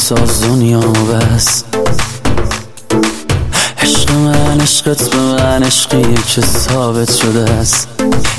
بساز دنیا بس. عشق من عشقت به من عشقیه که ثابت شده است.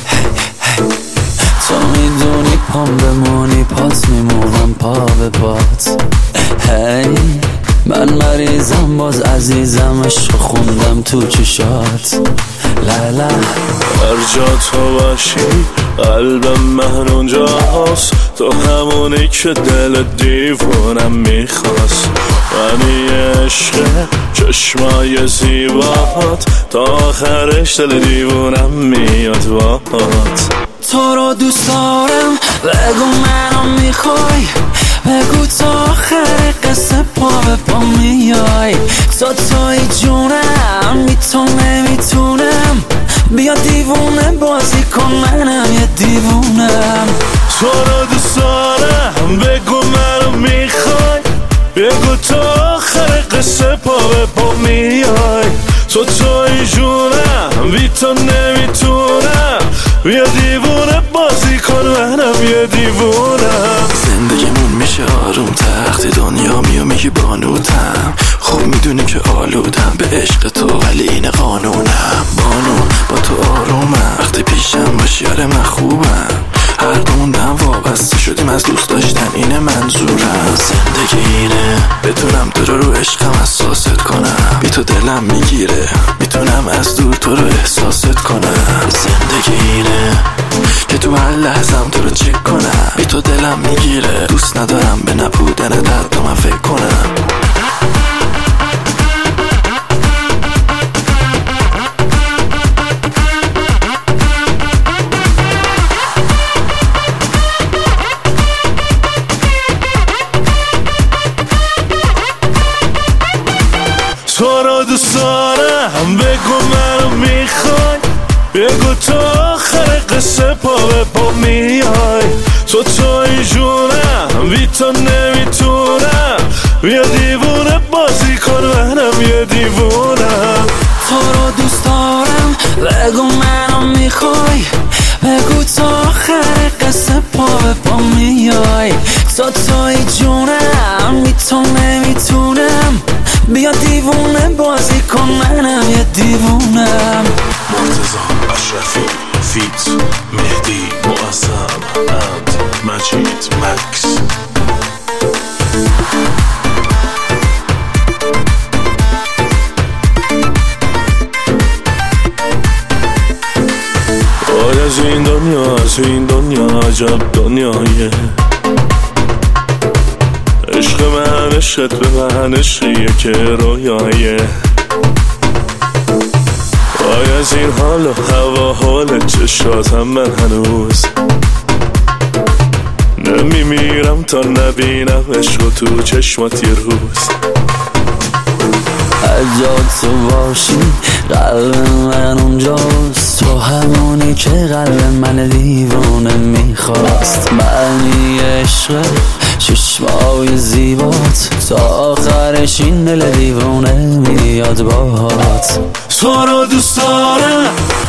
تو میدونی پام بمونی پات میمونم پا به پات. هی من مریضم باز عزیزم عشق خوندم تو چشات. لالا هر جا تو باشی قلبم من اونجاست. تو همونی که دل دیوونم میخواست. منی عشق چشمای زیبات تا آخرش دل دیوونم میاد باهات. تو رو دوست دارم بگو منو میخوای. بگو تا آخر قصه پا به پا میای. تو توی جونم بی تو نمیتونم. بیا دیوونه بازی کن منم یه دیوونم. تو رو دوست دارم بگو منو میخوای. بگو تا آخر قصه پا به پا میای. تو توی جونم بی تو نمیتونم. بیا دیوونه بازی کن منم یه دیوونم. زندگیمون میشه آروم تخت دنیا میگی بانوتم. خوب میدونی که آلودم به عشق تو ولی این قانونم. بانو با تو آرومم وقتی پیشم باشی آره من خوبم. هر دوموندم وابسته شدیم از دوست داشتن اینه منظورم. زندگی اینه بتونم تو رو عشقم احساست کنم. بی تو دلم میگیره میتونم از دور تو رو احساست کنم. زندگی اینه که تو هر لحظم تو رو چک کنم. بی تو دلم میگیره دوست ندارم به نبودن درد من فکر کنم. تو رو دوست دارم بگو منو میخوای. بگو تا آخر قصه پا به پا میای. تو توی جونم بی تو نمیتونم. بیا دیوونه بازی کن منم یه دیوونم. تو رو دوست دارم بگو منو میخوای. بگو تا آخر قصه پا به پا میای. تو توی جونم بی تو نمیتونم. بیا دیوونه بازی کن منم یه دیوونم. مرتضی اشرفی فیت مهدی معظم اند مجید مکس. آیا از این دنیا از این دنیا عجب دنیایه. عشق من عشقت به من عشقیه که رویایه. وای از این حال و هوا حال چشاتم من هنوز نمیمیرم تا نبینم عشق تو چشمات یه روز. هرجا تو باشی قلب من اونجاست. تو همونی که قلب من دیوانه میخواست. معنی عشق چشمای زیبات تا آخرش این دل دیوانه میاد باهات. تو رو دوست دارم